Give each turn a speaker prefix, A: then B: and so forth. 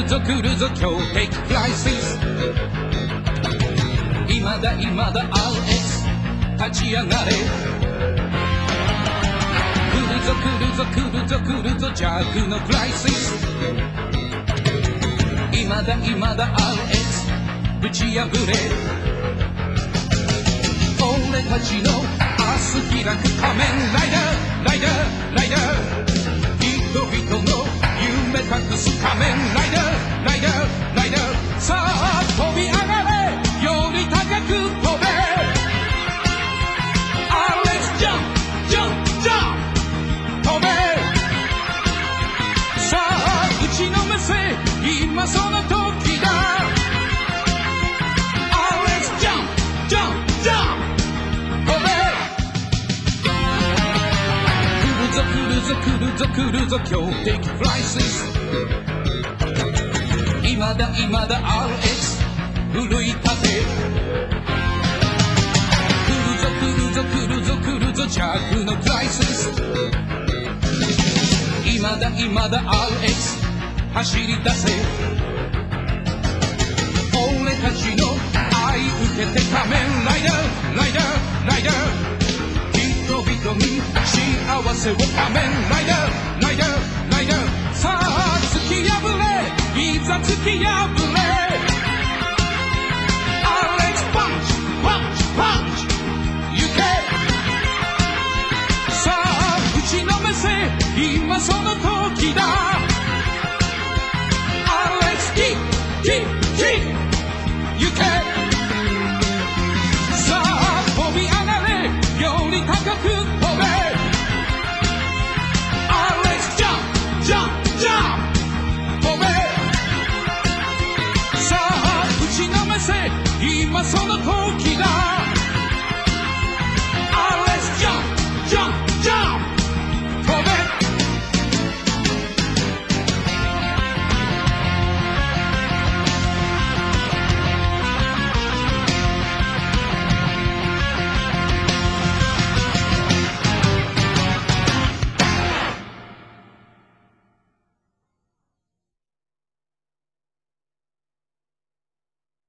A: ぞ来るぞ強敵クライシス今だ RX 立ち上がれ来るぞ来るぞ来るぞ来るぞ弱のクライシス今だ RX 打ち破れ俺たちの明日開く仮面ライダーライダーライダー人々の夢隠す仮面ライダーライダーライダーさあ飛び上がれより高く飛べ Let's jump jump jump 飛べさあ打ちのめせ今その時だ Let's jump jump jump 飛べ来るぞ来るぞ来るぞ強敵クライシス今だ RX 奮い立て来るぞ来るぞ来るぞ来るぞ弱のクライシス今だ RX 走り出せ俺たちの愛受けて仮面ライダーライダーライダー人々に幸せを仮面ライダーライダーライダーさあ突き破れいざ突き破れ Let's punch punch punch 行けさあ打ちのめせ今その時だ Let's kick kick kick 行け